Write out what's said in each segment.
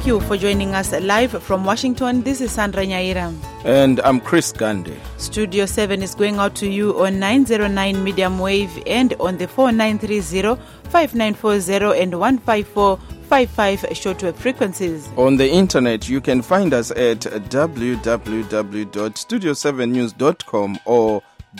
Thank you for joining us live from Washington. This is Sandra Nyaira. And I'm Chris Gandhi. Studio 7 is going out to you on 909 medium wave and on the 4930, 5940 and 15455 shortwave frequencies. On the internet, you can find us at www.studio7news.com or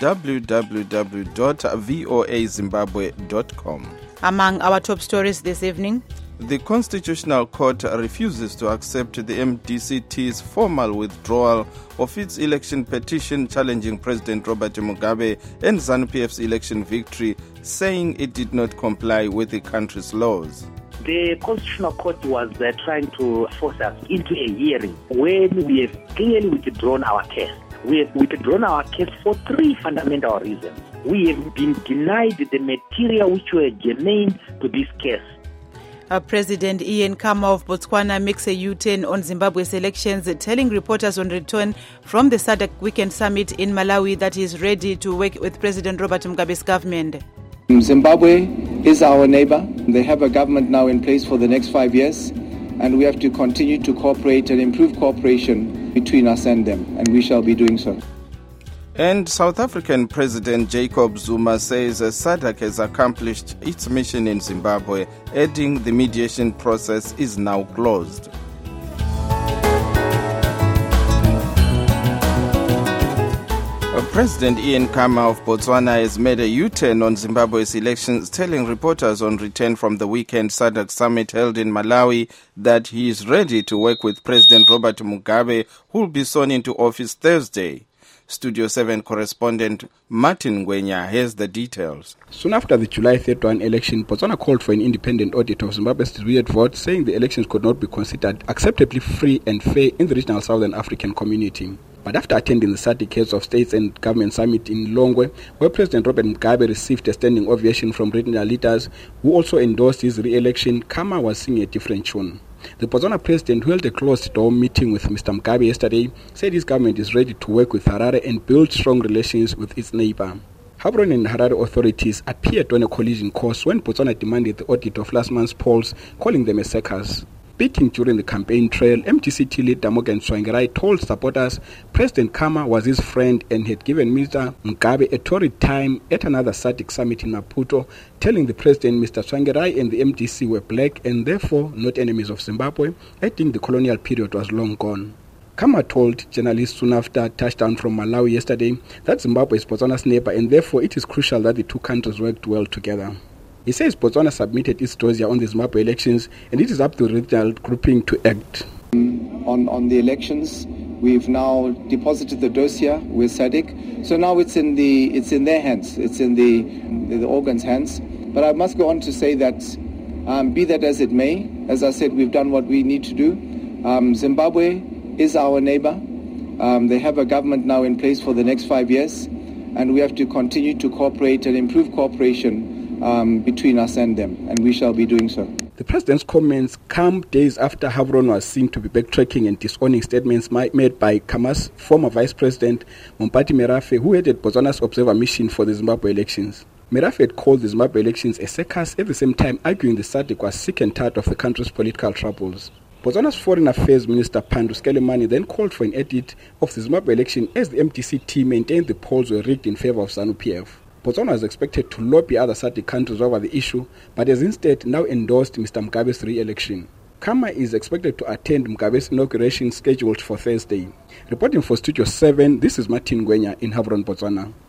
www.voazimbabwe.com. Among our top stories this evening, the Constitutional Court refuses to accept the MDCT's formal withdrawal of its election petition challenging President Robert Mugabe and ZANU-PF's election victory, saying it did not comply with the country's laws. The Constitutional Court was trying to force us into a hearing when we have clearly withdrawn our case. We have withdrawn our case for three fundamental reasons. We have been denied the material which were germane to this case. President Ian Khama of Botswana makes a U-turn on Zimbabwe's elections, telling reporters on return from the SADC Weekend Summit in Malawi that he is ready to work with President Robert Mugabe's government. Zimbabwe is our neighbor. They have a government now in place for the next 5 years, and we have to continue to cooperate and improve cooperation between us and them, and we shall be doing so. And South African President Jacob Zuma says SADC has accomplished its mission in Zimbabwe, adding the mediation process is now closed. President Ian Khama of Botswana has made a U-turn on Zimbabwe's elections, telling reporters on return from the weekend SADC summit held in Malawi that he is ready to work with President Robert Mugabe, who will be sworn into office Thursday. Studio 7 correspondent Martin Ngwenya has the details. Soon after the July 31 election, Botswana called for an independent audit of Zimbabwe's distributed vote, saying the elections could not be considered acceptably free and fair in the regional Southern African community. But after attending the SADC Heads of States and Government Summit in Lilongwe, where President Robert Mugabe received a standing ovation from regional leaders who also endorsed his re-election, Khama was singing a different tune. The Botswana president, who held a closed-door meeting with Mr. Mugabe yesterday, said his government is ready to work with Harare and build strong relations with its neighbor. Gaborone and Harare authorities appeared on a collision course when Botswana demanded the audit of last month's polls, calling them a circus. Speaking during the campaign trail, MDCT leader Morgan Tsvangirai told supporters President Khama was his friend and had given Mr. Mugabe a torrid time at another SADC summit in Maputo, telling the president Mr. Tsvangirai and the MDC were black and therefore not enemies of Zimbabwe, adding the colonial period was long gone. Khama told journalists soon after touchdown from Malawi yesterday that Zimbabwe is Botswana's neighbor and therefore it is crucial that the two countries worked well together. He says Botswana submitted its dossier on the Zimbabwe elections and it is up to the regional grouping to act. On the elections, we've now deposited the dossier with SADC, so now it's in their hands, it's in the organs' hands. But I must go on to say that, be that as it may, as I said, we've done what we need to do. Zimbabwe is our neighbor. They have a government now in place for the next 5 years, and we have to continue to cooperate and improve cooperation between us and them, and we shall be doing so. The president's comments come days after Gaborone was seen to be backtracking and disowning statements made by Khama's former vice president, Mompati Merafe, who headed Botswana's observer mission for the Zimbabwe elections. Merafe had called the Zimbabwe elections a circus, at the same time arguing the SADC was sick and tired of the country's political troubles. Botswana's Foreign Affairs Minister Pandro Skelemani then called for an edit of the Zimbabwe election as the MDCT maintained the polls were rigged in favor of ZANU-PF. Botswana was expected to lobby other SADC countries over the issue, but has instead now endorsed Mr. Mugabe's re-election. Khama is expected to attend Mugabe's inauguration scheduled for Thursday. Reporting for Studio 7, this is Martin Ngwenya in Gaborone, Botswana.